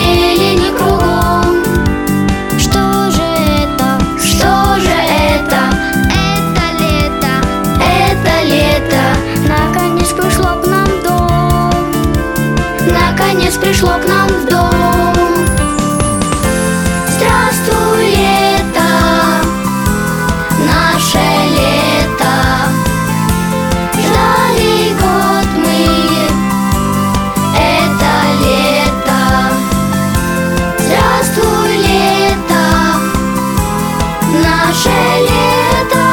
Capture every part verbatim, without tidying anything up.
зелени кругом. Что же это? Что же это? Это лето. Это лето. Наконец пришло к нам в дом. Наконец пришло к нам в дом. Здравствуй, лето, наше лето. Ждали год мы это лето. Здравствуй, лето, наше лето.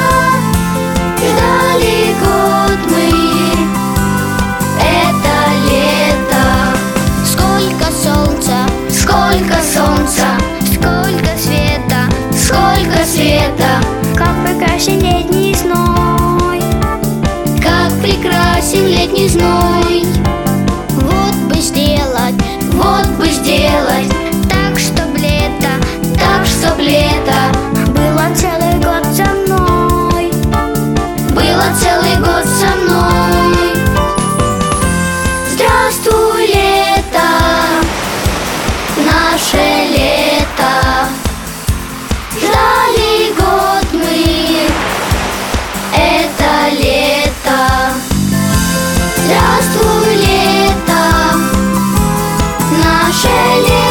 Ждали год мы это лето. Сколько солнца, Сколько солнца, сколько света, сколько света, как прекрасен летний зной. как прекрасен летний зной. Вот бы сделать Вот бы сделать так, чтоб лето так, чтоб лето было целый год со мной. было целый год со мной. Здравствуй, лето, наше лето. Ждали год мы это лето. Здравствуй, лето, наше лето.